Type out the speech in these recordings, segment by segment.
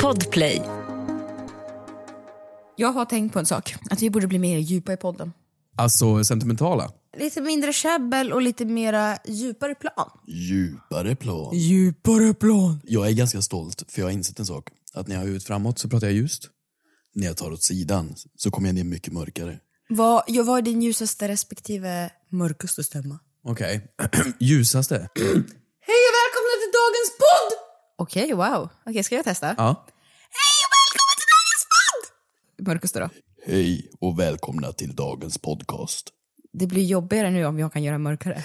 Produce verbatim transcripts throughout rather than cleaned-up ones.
Podplay. Jag har tänkt på en sak. Att vi borde bli mer djupa i podden. Alltså sentimentala. Lite mindre käbbel och lite mera djupare plan. Djupare plan. Djupare plan. Jag är ganska stolt för jag har insett en sak. Att när jag har ut framåt så pratar jag ljust. När jag tar åt sidan så kommer jag ner mycket mörkare. Vad, jag var din ljusaste respektive mörkaste stämma? Okej. Okay. Ljusaste. Hej och välkomna till dagens podd! Okej, okay, wow. Okej, okay, ska jag testa? Ja. Hej och välkomna till dagens podd! Mörkaste då? Hej och välkomna till dagens podcast. Det blir jobbigare nu om jag kan göra mörkare.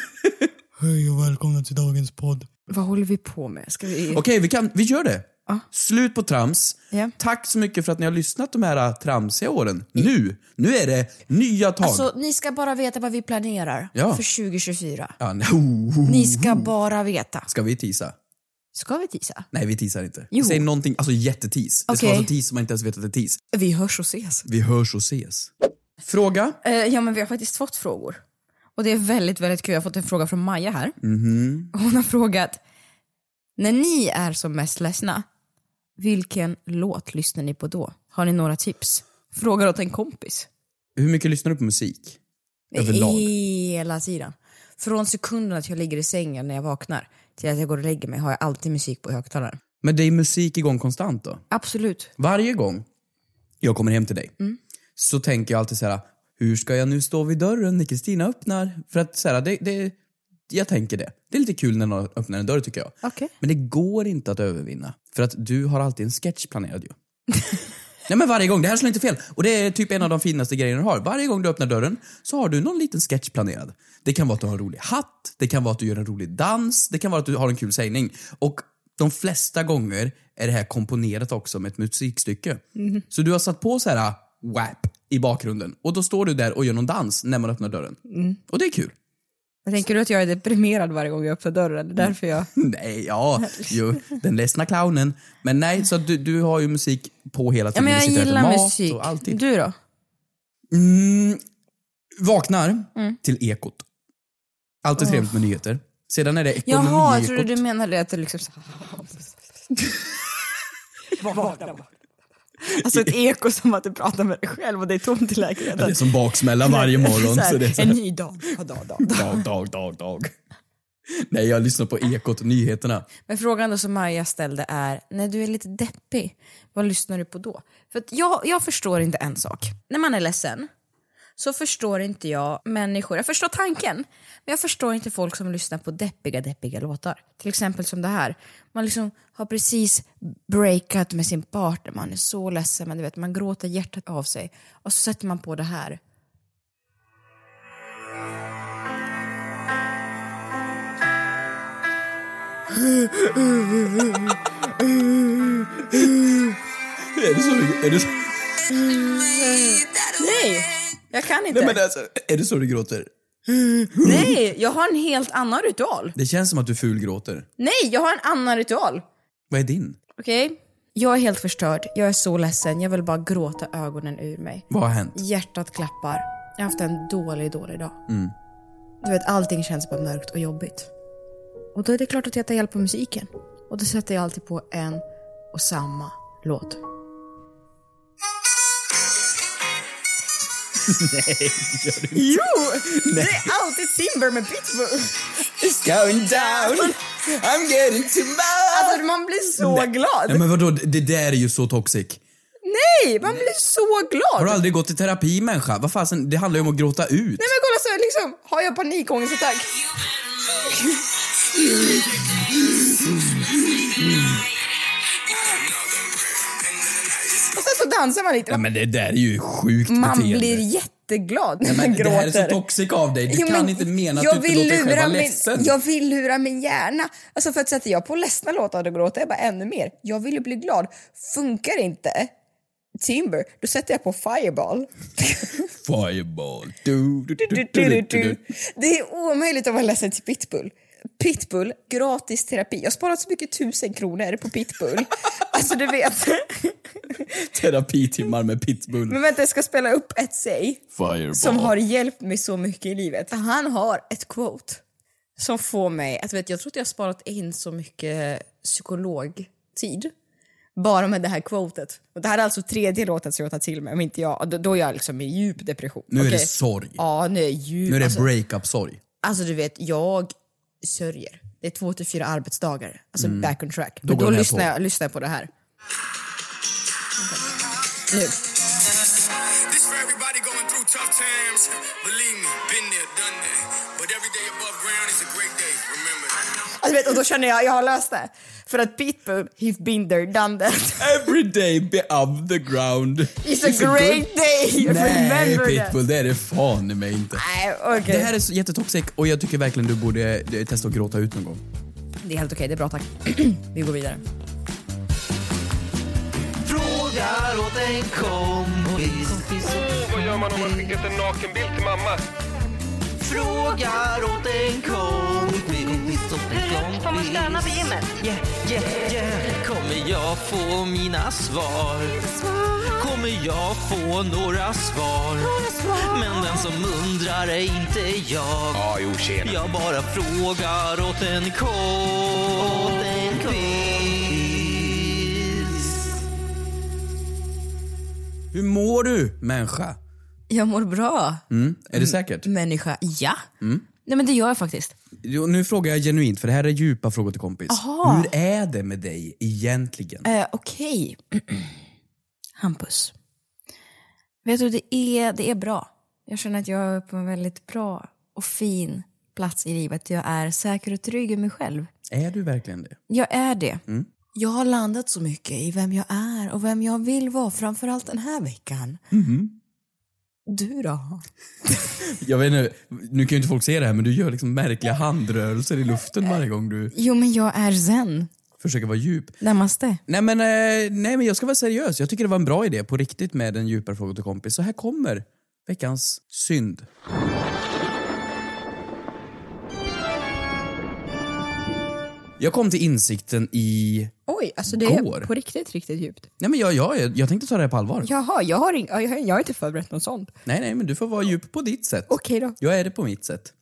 Hej och välkomna till dagens podd. Vad håller vi på med? Ska vi... Okej, okay, vi, kan, vi gör det. Ah. Slut på trams. Yeah. Tack så mycket för att ni har lyssnat de här tramsiga åren. Nu, nu är det nya tag. Alltså, ni ska bara veta vad vi planerar ja. för tjugo tjugofyra. Ja, no. Ni ska bara veta. Ska vi tisa? Ska vi tisa? Nej, vi tisar inte. Jo. Säg någonting, alltså jättetis. Det okay. ska vara så tis som man inte ens vet att det är tis. Vi hörs och ses. Vi hörs och ses. Fråga? Uh, ja, men vi har faktiskt fått frågor. Och det är väldigt, väldigt kul. Jag har fått en fråga från Maja här. Mm-hmm. Hon har frågat: när ni är som mest ledsna, vilken låt lyssnar ni på då? Har ni några tips? Frågar åt en kompis. Hur mycket lyssnar du på musik? Överlag? Hela tiden. Från sekunden att jag ligger i sängen när jag vaknar till att jag går och lägger mig har jag alltid musik på högtalaren. Men det är musik igång konstant då? Absolut. Varje gång jag kommer hem till dig mm. så tänker jag alltid så här: hur ska jag nu stå vid dörren när Kristina öppnar? För att så här, det, det, jag tänker det. Det är lite kul när någon öppnar en dörr, tycker jag. Okay. Men det går inte att övervinna. För att du har alltid en sketch planerad ju. Nej, men varje gång, det här slår inte fel. Och det är typ en av de finaste grejerna du har. Varje gång du öppnar dörren så har du någon liten sketch planerad. Det kan vara att du har en rolig hatt. Det kan vara att du gör en rolig dans. Det kan vara att du har en kul sägning. Och de flesta gånger är det här komponerat också med ett musikstycke. Mm. Så du har satt på så här wap i bakgrunden. Och då står du där och gör någon dans när man öppnar dörren. Mm. Och det är kul. Jag tänker du att jag är deprimerad varje gång jag öppnar dörren? Det är därför jag... nej, ja, ju, den ledsna clownen. Men nej, så du, du har ju musik på hela tiden. Ja, men jag gillar musik. Och alltid. Du då? Mm, vaknar mm. till Ekot. Alltid oh. trevligt med nyheter. Sedan är det ekonomi. Jaha, jag trodde du menade att du liksom... Alltså ett eko som att du pratar med dig själv och det är tomt i lägenheten. Ja, det är som baksmälla varje morgon. så här, så det är så en ny dag. Ja, dag, dag, dag. dag, dag, dag, dag. Nej, jag lyssnar på Ekot och nyheterna. Men frågan då som Maja ställde är: när du är lite deppig, vad lyssnar du på då? För att jag, jag förstår inte en sak. När man är ledsen så förstår inte jag människor. Jag förstår tanken, men jag förstår inte folk som lyssnar på deppiga, deppiga låtar. Till exempel som det här. Man liksom har precis breakat med sin partner. Man är så ledsen, men du vet, man gråter hjärtat av sig. Och så sätter man på det här. Är det så? Är det så? Nej! Jag kan inte. Nej, men alltså, är det så du gråter? Nej, jag har en helt annan ritual. Det känns som att du fulgråter. Nej, jag har en annan ritual. Vad är din? Okej, okay. Jag är helt förstörd. Jag är så ledsen. Jag vill bara gråta ögonen ur mig. Vad har hänt? Hjärtat klappar. Jag har haft en dålig, dålig dag. Mm. Du vet, allting känns bara mörkt och jobbigt. Och då är det klart att jag tar hjälp på musiken. Och då sätter jag alltid på en och samma låt. Nej, det gör du inte. Jo, nej. Det är alltid Timber med Pitbull. It's going down, I'm getting too much. Alltså man blir så nej. glad. Nej, men vadå, det där är ju så toxic. Nej, man blir så glad. Har du aldrig gått i terapi, människa? Vad fasen, det handlar ju om att gråta ut. Nej, men kolla så liksom, har jag panikångestattack? Och sen så dansar man lite. Ja, men det där är ju sjukt man beteende. Blir jätteglad när ja, men man gråter. Det här är så toxic av dig. Du jo, kan inte mena att du inte låter själv vara ledsen. Jag vill lura min hjärna. Alltså för att sätta jag på ledsna låtar och gråter jag bara ännu mer. Jag vill ju bli glad. Funkar inte Timber, då sätter jag på Fireball. Fireball. Du, du, du, du, du, du, du. Det är omöjligt att vara ledsen till Pitbull. Pitbull, gratis terapi. Jag har sparat så mycket tusen kronor på Pitbull. Alltså du vet. Terapitimmar med Pitbull. Men vänta, jag ska spela upp ett säg. Fireball. Som har hjälpt mig så mycket i livet. Han har ett quote som får mig att vet, jag tror att jag har sparat in så mycket psykologtid. Bara med det här quotet. Och det här är alltså tredje låten som jag tar till mig, om inte jag. Då, då är jag liksom i djup depression. Nu är Okej? det sorg. Ja, nu är jag djup. Nu är det alltså, breakup-sorg. alltså du vet, jag sörjer. Det är två till fyra arbetsdagar. Alltså Mm. back on track. Då Men går då det här lyssnar på. jag, lyssnar jag på det här. Nu. This for everybody going through tough times. Believe me, been there, done that. But every day above ground is a great day. Remember that. Alltså, vet, och då känner jag, jag har löst det. För att Pitbull, he's been there, done that. Every day above the ground. It's a great day. Nej, Remember Pitbull, that. det är det fan i mig inte. Nej, okej. Det här är så jättetoxic och jag tycker verkligen du borde eh, testa att gråta ut någon gång. Det är helt okej, det är bra, tack. Vi går vidare. Frågar åt en kompis. Åh, vad gör man om man skickat en nakenbild till mamma? Frågar åt en kompis. Får man stöna på gymmet? Yeah, yeah, yeah. Kommer jag få mina svar? Kommer jag få några svar? Men den som undrar är inte jag. Ja, jo, tjena. Jag bara frågar åt en kompis. Hur mår du, människa? Jag mår bra. Mm, är det säkert? Människa, ja. Nej, men det gör jag faktiskt. Jo, nu frågar jag genuint, för det här är djupa frågor till kompis. Aha. Hur är det med dig egentligen? Eh, Okej. Hampus. Vet du, det är, det är bra. Jag känner att jag är på en väldigt bra och fin plats i livet. Jag är säker och trygg i mig själv. Är du verkligen det? Jag är det. Jag har landat så mycket i vem jag är och vem jag vill vara, framförallt den här veckan. Du då? Jag vet inte, nu kan ju inte folk se det här, men du gör liksom märkliga handrörelser i luften varje gång du Jo, men jag är zen. försöker vara djup. Namaste. Nej men, eh, nej men jag ska vara seriös. Jag tycker det var en bra idé på riktigt med en djupare fråga till kompis. Så här kommer veckans synd. Jag kom till insikten i... Oj, alltså det Går. är på riktigt, riktigt djupt. Nej men jag, jag, jag tänkte ta det här på allvar. Jaha, jag har, ing- jag, har- jag har inte förberett något sånt. Nej nej, men du får vara djup på ditt sätt. Okej då. Jag är det på mitt sätt.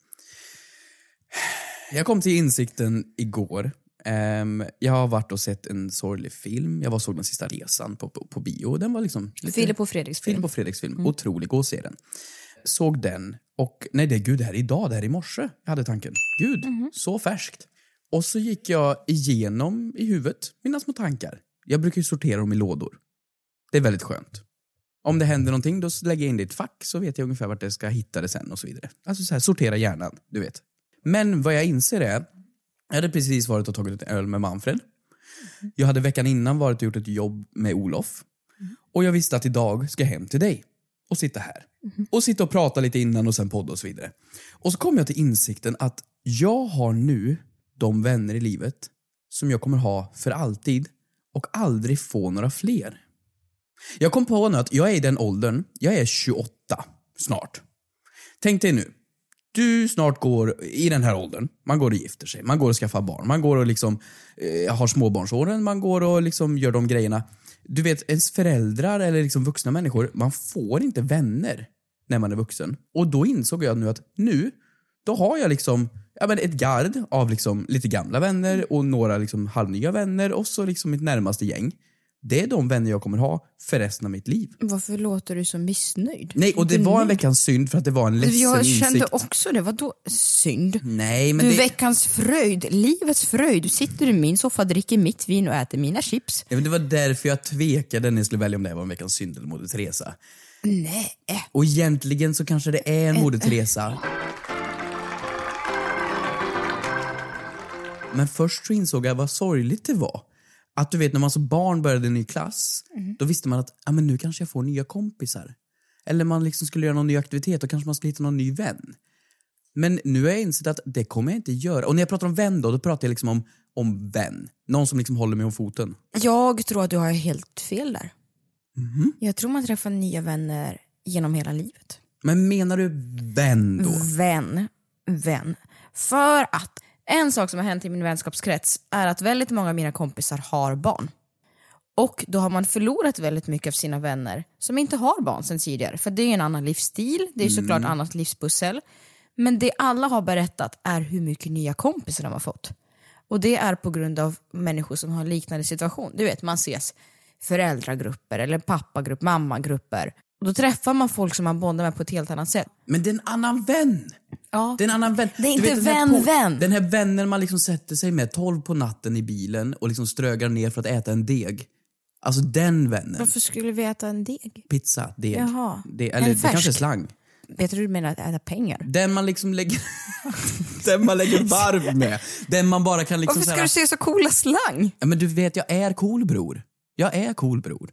Jag kom till insikten igår. Um, jag har varit och sett en sorglig film. Jag var och såg Den sista resan på, på, på bio. Den var liksom... lite- Filip och Fredriks film. Filip och Fredriks film. Otrolig, gå och se den. Såg den och, nej det är gud, det här är idag, det här är i morse. Jag hade tanken, gud, så färskt. Och så gick jag igenom i huvudet mina små tankar. Jag brukar ju sortera dem i lådor. Det är väldigt skönt. Om det händer någonting, då lägger jag in det i ett fack, så vet jag ungefär vart jag ska hitta det sen och så vidare. Alltså så här, sortera hjärnan, du vet. Men vad jag inser är, jag hade precis varit och tagit ett öl med Manfred. Jag hade veckan innan varit och gjort ett jobb med Olof. Och jag visste att idag ska jag hem till dig och sitta här. Och sitta och prata lite innan och sen podda och så vidare. Och så kom jag till insikten att jag har nu de vänner i livet som jag kommer ha för alltid och aldrig få några fler. Jag kom på nu att jag är i den åldern, jag är tjugoåtta snart. Tänk dig nu, du snart går i den här åldern, man går och gifter sig, man går och skaffar barn, man går och liksom eh, har småbarnsåren, man går och liksom gör de grejerna. Du vet, ens föräldrar eller liksom vuxna människor, man får inte vänner när man är vuxen. Och då insåg jag nu att nu, då har jag liksom ja, men ett gard av liksom lite gamla vänner och några liksom halvnya vänner och så liksom mitt närmaste gäng. Det är de vänner jag kommer ha för resten av mitt liv. Varför låter du så missnöjd? Nej, och det Inte var en nu. veckans synd för att det var en ledsen Jag insikt. kände också det. Vadå synd? Nej, men Du, det... veckans fröjd, livets fröjd. Du sitter i min soffa, dricker mitt vin och äter mina chips. Ja, men det var därför jag tvekade när jag skulle välja om det var en veckans synd eller Moder Teresa. Nej. Och egentligen så kanske det är en Moder Teresa. Men först så insåg jag vad sorgligt det var. Att du vet, när man som barn började en ny klass, då visste man att ah, men nu kanske jag får nya kompisar. Eller man liksom skulle göra någon ny aktivitet och kanske man skulle hitta någon ny vän. Men nu har jag insett att det kommer jag inte göra. Och när jag pratar om vän då, då pratar jag liksom om, om vän. Någon som liksom håller mig om foten. Jag tror att du har helt fel där. Mm. Jag tror man träffar nya vänner genom hela livet. Men menar du vän då? Vän. Vän. För att en sak som har hänt i min vänskapskrets är att väldigt många av mina kompisar har barn. Och då har man förlorat väldigt mycket av sina vänner som inte har barn sedan tidigare. För det är en annan livsstil, det är såklart Mm. annat livspussel. Men det alla har berättat är hur mycket nya kompisar de har fått. Och det är på grund av människor som har liknande situation. Du vet, man ses föräldragrupper eller pappagrupper, mammagrupper. Och då träffar man folk som man bondar med på ett helt annat sätt. Men det är en annan vän. Ja. Det är en annan vän. Det är Du inte vet, den här på- vän-vän. Den här vännen man liksom sätter sig med tolv på natten i bilen och liksom strögar ner för att äta en deg. Alltså den vännen. Varför skulle vi äta en deg? Pizza, deg. Jaha. Det, eller En det kanske är färsk. slang. Vet du hur du menar att äta pengar? Den man liksom lägger den man lägger varv med. Den man bara kan liksom Varför ska säga, du se så coola slang? ja, men du vet, jag är cool bror. Jag är cool bror.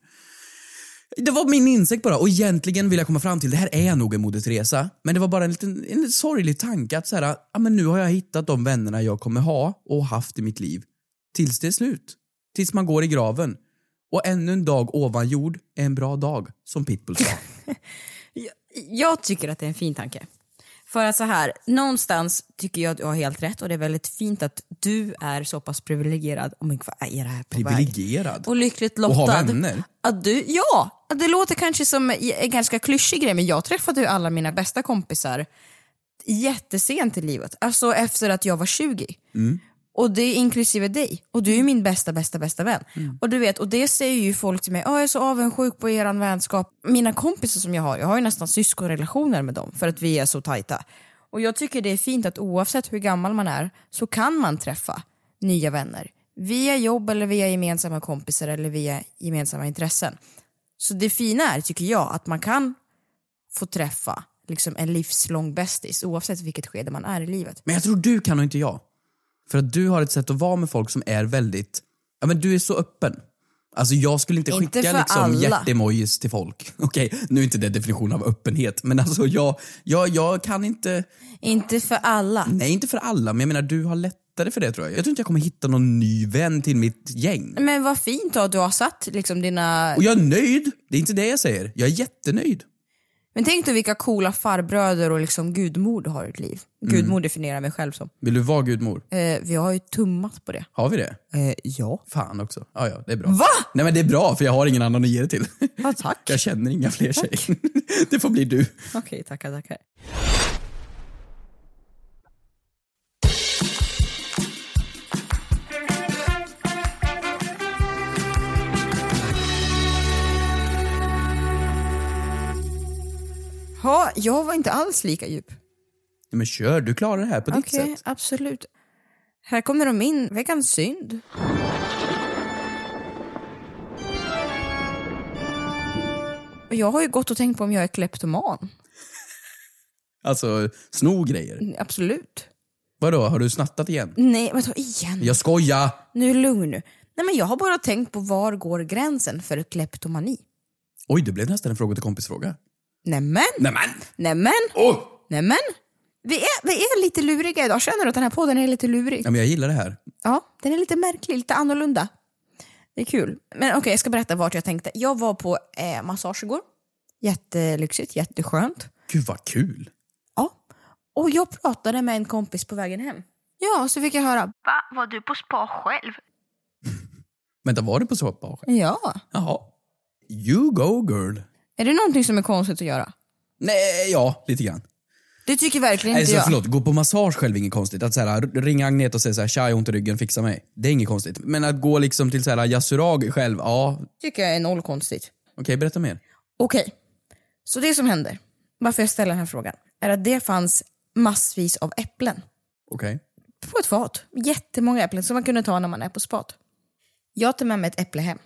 Det var min insikt bara. Och egentligen vill jag komma fram till, det här är nog en modesresa. Men det var bara en liten en sorglig tanke att så här, ja, men nu har jag hittat de vännerna jag kommer ha och haft i mitt liv. Tills det är slut. Tills man går i graven. Och ännu en dag ovan jord är en bra dag, som Pitbull sa. Jag, jag tycker att det är en fin tanke. För att så här, någonstans tycker jag att du har helt rätt. Och det är väldigt fint att du är så pass privilegierad. Om oh, vad är det här på väg? Privilegierad. Och lyckligt Och lottad. ha vänner. Att du, ja, att det låter kanske som en ganska klyschig grej. Men jag träffade ju alla mina bästa kompisar jättesent i livet. Alltså efter att jag var tjugo. Mm. Och det är inklusive dig. Och du är min bästa, bästa, bästa vän. Mm. Och du vet, och det säger ju folk till mig. Åh, jag är så avundsjuk på eran vänskap. Mina kompisar som jag har, jag har ju nästan syskonrelationer med dem. För att vi är så tajta. Och jag tycker det är fint att oavsett hur gammal man är, så kan man träffa nya vänner. Via jobb eller via gemensamma kompisar eller via gemensamma intressen. Så det fina är, tycker jag, att man kan få träffa liksom en livslång bästis. Oavsett vilket skede man är i livet. Men jag tror du kan och inte jag. För att du har ett sätt att vara med folk som är väldigt, ja men du är så öppen. Alltså jag skulle inte, Inte skicka för liksom alla. hjärtemojis till folk. Okej, nu är inte det definition av öppenhet. Men alltså jag, jag, jag kan inte, Inte för alla. nej inte för alla. Men jag menar, du har lättare för det tror jag. Jag tror inte jag kommer hitta någon ny vän till mitt gäng. Men vad fint då att du har satt liksom dina... Och jag är nöjd, det är inte det jag säger. Jag är jättenöjd. Men tänk dig vilka coola farbröder och liksom gudmor du har i ditt liv. Gudmor definierar mig själv som. Vill du vara gudmor? Eh, vi har ju tummat på det. Har vi det? Eh, ja. Fan också. Ja, ja, det är bra. Va? Nej men det är bra, för jag har ingen annan att ge det till. Ja, tack. Jag känner inga fler tjejer. Det får bli du. Okej, tackar, tackar. Ja, jag var inte alls lika djup. Men kör, du klarar det här på ditt Okej, sätt. absolut. Här kommer de in. Veckans synd. Och jag har ju gått och tänkt på om jag är kleptoman. Alltså, sno grejer. Absolut. Vadå, har du snattat igen? Nej, men så igen. Jag skojar! Nu är lugn nu. Nej, men jag har bara tänkt på var går gränsen för kleptomani. Oj, det blev nästan en fråga till kompisfråga. Nämen, Nämen! nämen, Oh! nämen. Vi är, vi är lite luriga idag. Känner du att den här podden är lite lurig? Ja, men jag gillar det här. Ja, den är lite märklig, lite annorlunda. Det är kul. Men okej, okay, jag ska berätta vart jag tänkte. Jag var på eh, massage igår. Jättelyxigt, jätteskönt. Gud vad kul! Ja, och jag pratade med en kompis på vägen hem. Ja, så fick jag höra. Va? Var du på spa själv? Vänta, var du på soppa? Ja. Jaha. You go girl. Är det någonting som är konstigt att göra? Nej, ja, lite grann. Det tycker verkligen Nej, inte så, jag. förlåt, gå på massage själv är inget konstigt. Att så här, ringa Agneta och säga så här, tja, jag har ont i ryggen, fixa mig. Det är inget konstigt. Men att gå liksom till så här Yasuragi själv, ja. Tycker jag är noll konstigt. Okej, berätta mer. Okej, så det som händer, varför jag ställer den här frågan, är att det fanns massvis av äpplen Okej. på ett fat. Jättemånga äpplen som man kunde ta när man är på spat. Jag tar med mig ett äpple hem.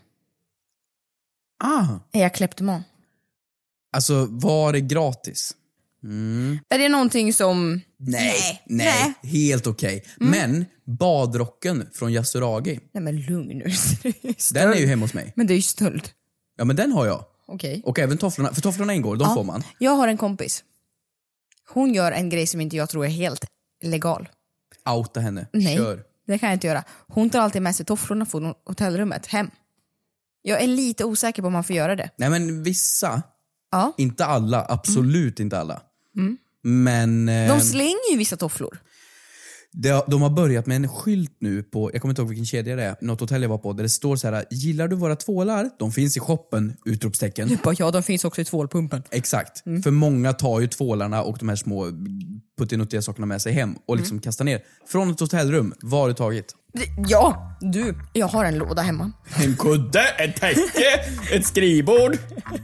Ah, Är jag kleptoman? alltså var det gratis? Mm. Är det någonting som... Nej, nej, helt okej. Men badrocken från Yasuragi, Nej men lugn nu. den är ju hemma hos mig. Men det är ju stöld. Ja, men den har jag. Okej. Och även tofflorna, för tofflorna ingår, de Ja. får man. Jag har en kompis. Hon gör en grej som inte jag tror är helt legal. Outa henne, Nej, kör. det kan jag inte göra. Hon tar alltid med sig tofflorna från hotellrummet hem. Jag är lite osäker på om man får göra det. Nej men vissa, Ja. inte alla, absolut inte alla. Men eh, De slänger ju vissa tofflor. de, de har börjat med en skylt nu på, jag kommer inte ihåg vilken kedja det är, något hotell jag var på, där det står så här: gillar du våra tvålar? De finns i shoppen, utropstecken. Bara, ja, de finns också i tvålpumpen. Exakt, för många tar ju tvålarna och de här små puttinuttiga sakerna med sig hem och liksom mm. kasta ner. Från ett hotellrum, vad har du tagit? Ja, du, jag har en låda hemma. En kudde, ett täcke, ett skrivbord.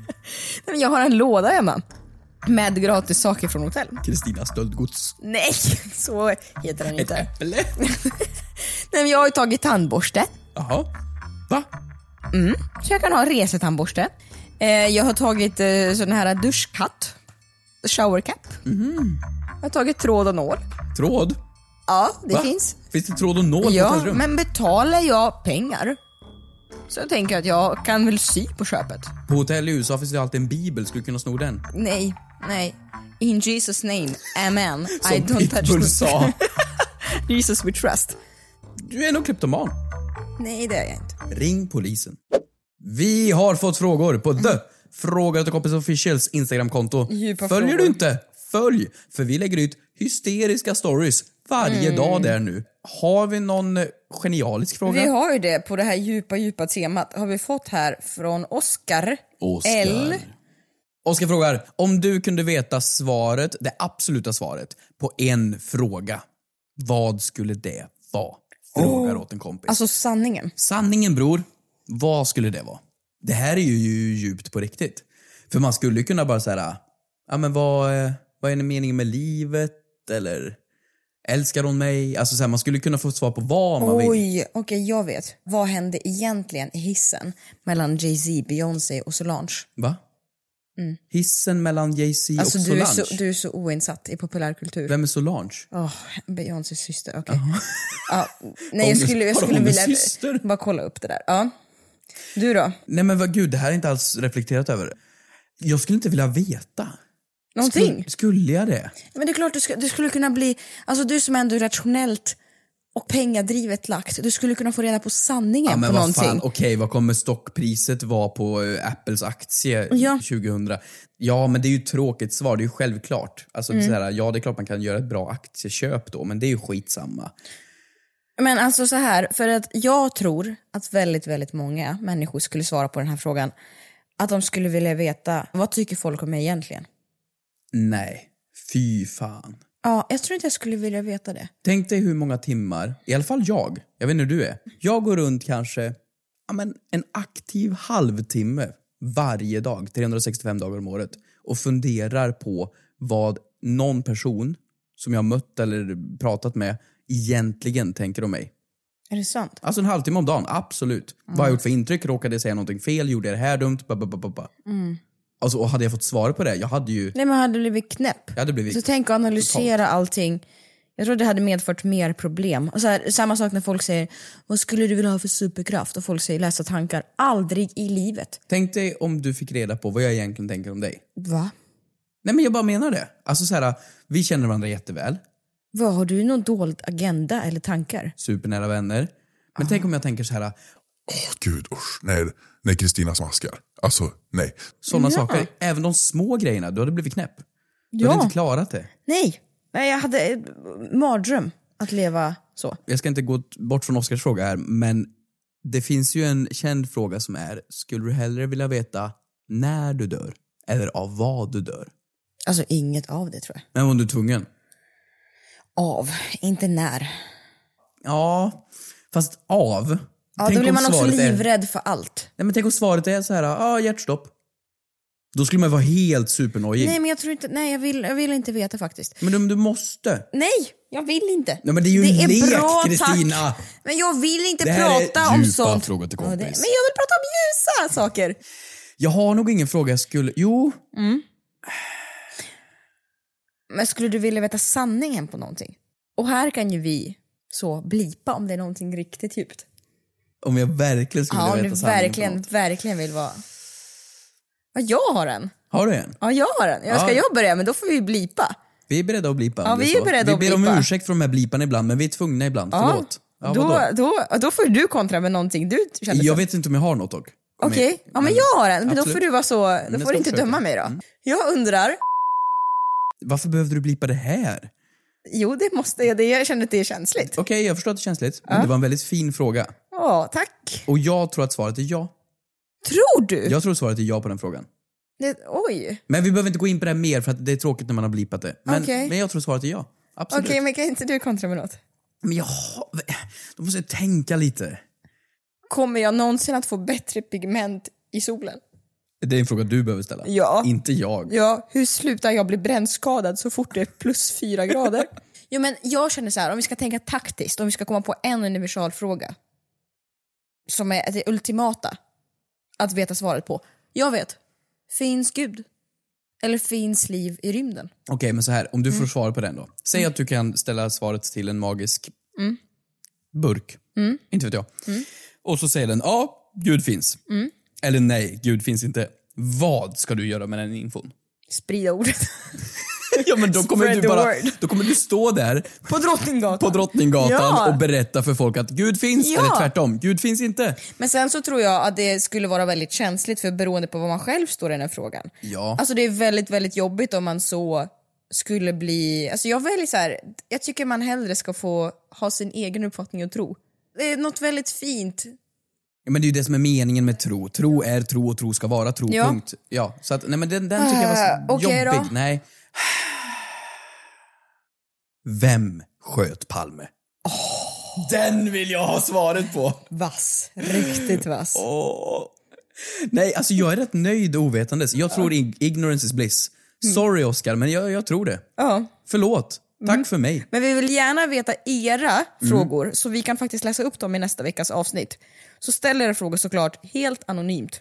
Jag har en låda hemma med gratis saker från hotell. Kristina stöldgods. Nej, så heter den inte. Ett äpple. Nej, men jag har ju tagit tandborste. Jaha, va? Mm, så jag kan ha en resetandborste. Eh, jag har tagit eh, sån här duschkatt. Shower cap. Mm. Jag har tagit tråd och nål. Tråd? Ja, det Va? finns. Finns det tråd och nål ja, på hotellrum? Men betalar jag pengar så jag tänker att jag kan väl sy på köpet. På hotell i U S A finns det alltid en bibel, skulle du kunna sno den? Nej, nej. In Jesus name, amen. Som I don't touch Pitbull sa. Jesus we trust. Du är nog kleptoman. Nej, det är jag inte. Ring polisen. Vi har fått frågor på The Fråga till kompis officials Instagramkonto. Djupa Följer frågor. du inte? Följ, för vi lägger ut hysteriska stories varje Mm. dag där nu. Har vi någon genialisk fråga? Vi har ju det på det här djupa, djupa temat. Har vi fått här från Oscar. Oscar. L. Oskar frågar, om du kunde veta svaret, det absoluta svaret, på en fråga, vad skulle det vara? Frågar åt en kompis. Alltså sanningen. Sanningen, bror, vad skulle det vara? Det här är ju djupt på riktigt. För man skulle ju kunna bara säga, ja men vad, är- vad är meningen med livet? Eller älskar hon mig? Alltså så här, man skulle kunna få svar på vad man vill. Oj, okej, jag vet. Vad hände egentligen i hissen mellan Jay-Z, Beyoncé och Solange? Va? Hissen mellan Jay-Z Alltså och du är, Solange. så, du är så oinsatt i populärkultur. Vem är Solange? Åh, Beyoncés syster, okej. Ja, nej, jag Har hon- skulle, jag har skulle hon en vilja syster? bara kolla upp det där. Ja. Du då? Nej men vad gud, det här är inte alls reflekterat över. Jag skulle inte vilja veta. Någonting? Skulle, skulle jag det? Men det är klart du, ska, du skulle kunna bli, alltså du som ändå är rationellt och pengadrivet lagt, du skulle kunna få reda på sanningen Ja men på vad någonting. fan, okej, vad kommer stockpriset vara på eh, Apples aktie Ja. tjugohundra? Ja men det är ju ett tråkigt svar, det är ju självklart. Alltså Mm. så här, ja det är klart man kan göra ett bra aktieköp då, men det är ju skitsamma. Men alltså så här, för att jag tror att väldigt, väldigt många människor skulle svara på den här frågan. Att de skulle vilja veta, vad tycker folk om mig egentligen? Nej, fy fan. Ja, jag tror inte jag skulle vilja veta det. Tänk dig hur många timmar, i alla fall jag, jag vet inte hur du är. Jag går runt kanske ja, men en aktiv halvtimme varje dag, trehundrasextiofem dagar om året och funderar på vad någon person som jag mött eller pratat med egentligen tänker om mig. Är det sant? Alltså en halvtimme om dagen, absolut. Vad har jag gjort för intryck? Råkade jag säga någonting fel? Gjorde jag det här dumt? Ba, ba, ba, ba, ba. Alltså, och hade jag fått svar på det, jag hade ju... Nej, men jag hade blivit knäpp. Jag hade blivit Så tänk att analysera allting. Jag tror det hade medfört mer problem. Och så här, samma sak när folk säger, vad skulle du vilja ha för superkraft? Och folk säger, läsa tankar. Aldrig i livet. Tänk dig om du fick reda på vad jag egentligen tänker om dig. Va? Nej men jag bara menar det. Alltså så här, vi känner varandra jätteväl. Vad, har du någon dold agenda eller tankar? Supernära vänner. Men tänk om jag tänker så här, Åh gud, usch. Nej, nej Kristina smaskar. Alltså, nej. sådana Ja. saker. Även de små grejerna, du hade blivit knäpp. Du Ja. hade inte klarat det. Nej, Nej jag hade en mardröm att leva så. Jag ska inte gå bort från Oskars fråga här, men det finns ju en känd fråga som är, skulle du hellre vilja veta när du dör? Eller av vad du dör? Alltså inget av det tror jag. Men om du är tvungen? Av, inte när. Ja, fast av. Ja, Tänk då blir om man också svaret är- livrädd för allt. Nej men tänk om svaret är så här, ja ah, hjärtstopp. Då skulle man vara helt supernojig. Nej men jag tror inte, nej jag vill, jag vill inte veta faktiskt. Men du, du måste. Nej, jag vill inte. Nej men det är ju en är lek, bra, Kristina. tack. Men jag vill inte Det här är prata om djupa sånt. frågor till Ja, det- kompis. Men jag vill prata om ljusa saker. Jag har nog ingen fråga jag skulle... Jo, Men skulle du vilja veta sanningen på någonting? Och här kan ju vi så blipa om det är någonting riktigt djupt. om jag verkligen skulle Ja, om vilja du veta sanningen på verkligen, något. verkligen vill vara... Ja, jag har en. Har du en? Ja, jag har en. Jag ska Ja. jag börja, men då får vi blipa. Vi är beredda att blipa. om Ja, det vi är så. beredda att Vi ber om blipa. ursäkt för de här bliparna ibland, men vi är tvungna ibland. Förlåt. Ja, då, vadå? då, då får du kontra med någonting du känner Jag för. vet inte om jag har något dock. Okej, ja men jag har en. Men då Absolut. får du vara så, då jag får ska du inte försöka. döma mig då. Mm. Jag undrar, Varför behövde du blipa det här? jo det måste jag, det, jag känner att det är känsligt. Okej, jag förstår att det är känsligt, men det var en väldigt fin fråga. Ja, tack. Och jag tror att svaret är ja. Tror du? Jag tror att svaret är ja på den frågan. Det, oj. Men vi behöver inte gå in på det här mer för att det är tråkigt när man har blipat det. Men, Okej. men jag tror svaret är ja. Absolut. Okej, men kan inte du kontra med något? Men jag, då måste jag tänka lite. Kommer jag någonsin att få bättre pigment i solen? Det är en fråga du behöver ställa. Ja. Inte jag. Ja, hur slutar jag bli brännskadad så fort det är plus fyra grader? Jo, men jag känner så här, om vi ska tänka taktiskt, om vi ska komma på en universal fråga som är det ultimata att veta svaret på. Jag vet, finns Gud? Eller finns liv i rymden? Okej, men så här, om du får svar på den då. Säg mm. att du kan ställa svaret till en magisk mm. burk. Mm. Inte vet jag. Mm. Och så säger den, ja, Gud finns. Mm. Eller nej, Gud finns inte. Vad ska du göra med den infon? Sprida ordet. Ja, men då kommer Spread du bara, word. då kommer du stå där på Drottninggatan, på Drottninggatan ja. och berätta för folk att Gud finns, ja. eller tvärtom, Gud finns inte. Men sen så tror jag att det skulle vara väldigt känsligt för beroende på vad man själv står i den här frågan. Ja. Alltså det är väldigt, väldigt jobbigt om man så skulle bli, alltså jag väljer så här, jag tycker man hellre ska få ha sin egen uppfattning och tro. Det är något väldigt fint. Ja, men det är ju det som är meningen med tro. Tro är tro och tro ska vara tro, ja. punkt. Ja, så att, nej men den, den tycker jag var så okay, jobbig. Då. Nej. Vem sköt Palme? Oh. Den vill jag ha svaret på. Vass, riktigt vass. Oh. Nej, alltså jag är rätt nöjd och ovetandes. Jag tror ja. ignorance is bliss. Sorry Oscar, men jag, jag tror det. Ja. Förlåt. Tack mm. för mig. Men vi vill gärna veta era mm. frågor så vi kan faktiskt läsa upp dem i nästa veckas avsnitt. Så ställ era frågor såklart helt anonymt.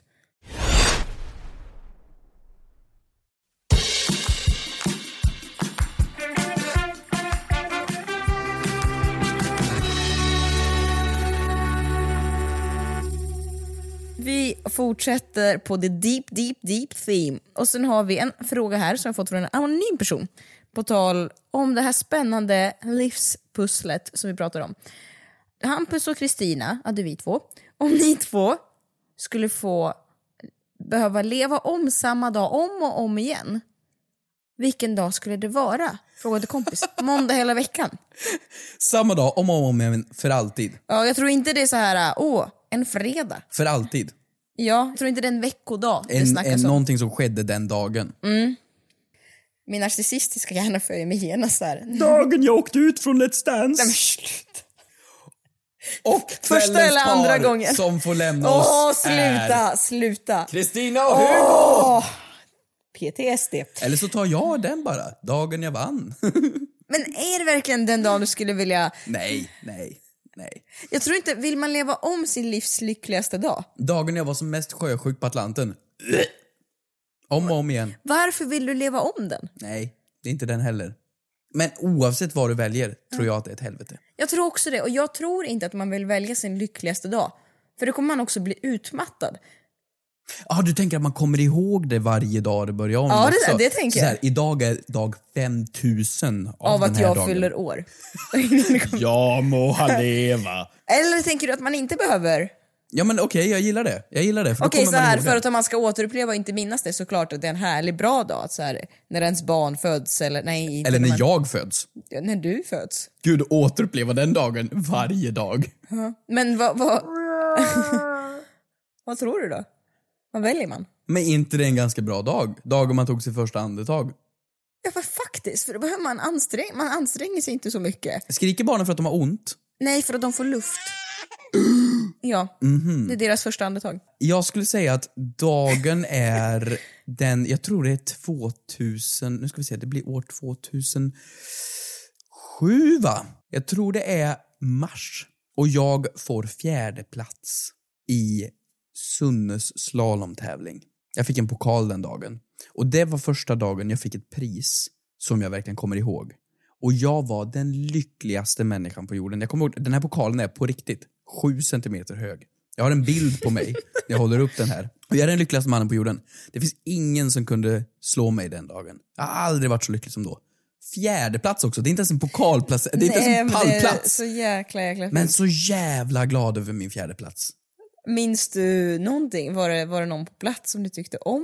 Vi fortsätter på the deep, deep, deep theme. Och sen har vi en fråga här som jag fått från en anonym person. På tal om det här spännande livspusslet som vi pratar om. Hampus och Kristina, ja det är vi två. Om ni två skulle få behöva leva om samma dag om och om igen. Vilken dag skulle det vara? Frågade kompis. Måndag hela veckan. Samma dag om och om igen för alltid. Ja, jag tror inte det är så här, åh, en fredag. För alltid. Ja, jag tror inte det är en veckodag det en, snackas en, om. Någonting som skedde den dagen. Mm. Min narcissistiska hjärna följer mig genast där. Dagen jag åkte ut från Let's Dance. Nej, men slut. Och första eller andra gången som får lämna Åh, oss oh, sluta, är... sluta. Kristina och Hugo! Oh, P T S D. Eller så tar jag den bara. Dagen jag vann. Men är det verkligen den dagen du skulle vilja... Nej, nej, nej. Jag tror inte, vill man leva om sin livs lyckligaste dag? Dagen jag var som mest sjösjuk på Atlanten. Om och om igen. Varför vill du leva om den? Nej, det är inte den heller. Men oavsett vad du väljer tror jag att det är ett helvete. Jag tror också det. Och jag tror inte att man vill välja sin lyckligaste dag. För då kommer man också bli utmattad. Ja, ah, du tänker att man kommer ihåg det varje dag det börjar om ja, också. det, det tänker så här, jag. Idag är dag fem tusen av, av den att här jag dagen. fyller år. Jag må ha leva. Eller tänker du att man inte behöver... Ja men okej, okay, jag gillar det. Jag gillar det. Okej, okay, så här, för att om man ska återuppleva och inte minnas det, så klart att det är en härlig bra dag. Så här, när ens barn föds eller... Nej, eller när man... jag föds. Ja, när du föds. Gud, återuppleva den dagen varje dag. Uh-huh. Men vad... vad... vad tror du då? Vad väljer man? Men inte det är en ganska bra dag? Dagen man tog sig första andetag. Ja, för faktiskt. För då behöver man ansträng... man anstränger sig inte så mycket. Skriker barnen för att de har ont? Nej, för att de får luft. Ja, mm-hmm. Det är deras första andetag. Jag skulle säga att dagen är den, jag tror det är tvåtusen, nu ska vi se, det blir år tvåtusen sju va? Jag tror det är mars. Och jag får fjärde plats i Sunnes slalomtävling. Jag fick en pokal den dagen. Och det var första dagen jag fick ett pris som jag verkligen kommer ihåg. Och jag var den lyckligaste människan på jorden. Jag kommer ihåg, den här pokalen är på riktigt sju centimeter hög. Jag har en bild på mig. Jag håller upp den här. Och jag är den lyckligaste mannen på jorden. Det finns ingen som kunde slå mig den dagen. Jag har aldrig varit så lycklig som då. Fjärde plats också. Det är inte ens en pokalplats. Det är inte ens en pallplats. Så jäkla, jäkla men så jävla glad över min fjärde plats. Minns du någonting? Var det, var det någon på plats som du tyckte om?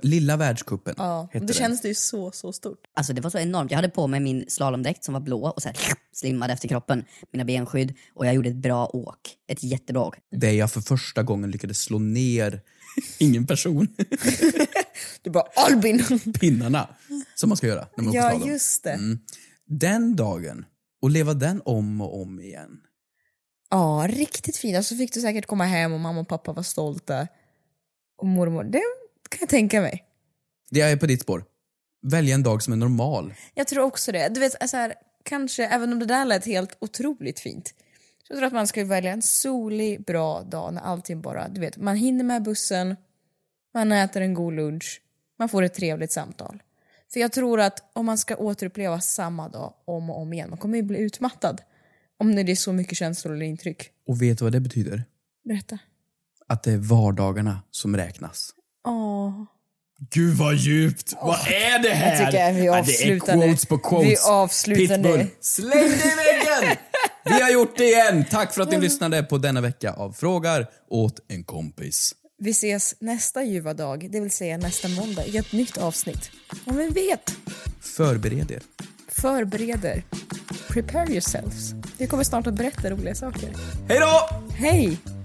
Lilla världskuppen Ja, hette det den. känns det ju så, så stort. Alltså det var så enormt. Jag hade på mig min slalomdräkt som var blå och så här slimmade efter kroppen. Mina benskydd. Och jag gjorde ett bra åk. Ett jättebra åk. Där jag för första gången lyckades slå ner ingen person. Du bara, Albin! Pinnarna. Som man ska göra när man åker Ja, slalom. just det. Mm. Den dagen. Och leva den om och om igen. Ja, riktigt fina. Så fick du säkert komma hem och mamma och pappa var stolta. Och mormor, det kan jag tänka mig. Det är på ditt spår. Välja en dag som är normal. Jag tror också det. Du vet, så här, kanske, även om det där lät helt otroligt fint. Så jag tror att man ska välja en solig, bra dag när allting bara, du vet, man hinner med bussen, man äter en god lunch, man får ett trevligt samtal. För jag tror att om man ska återuppleva samma dag om och om igen, man kommer ju bli utmattad. Om det är så mycket känslor eller intryck. Och vet du vad det betyder? Berätta. Att det är vardagarna som räknas. Åh. Gud vad djupt! Vad är det här? Jag tycker vi avslutar nu. Ja, det är quotes på quotes. Vi avslutar nu. Pitbull, släng det i väggen! Vi har gjort det igen! Tack för att ni lyssnade på denna vecka av Frågar åt en kompis. Vi ses nästa ljuva dag, det vill säga nästa måndag, i ett nytt avsnitt. Om vi vet. Förbered er. Förbereder. Prepare yourselves. Vi kommer snart att berätta roliga saker. Hej då! Hej!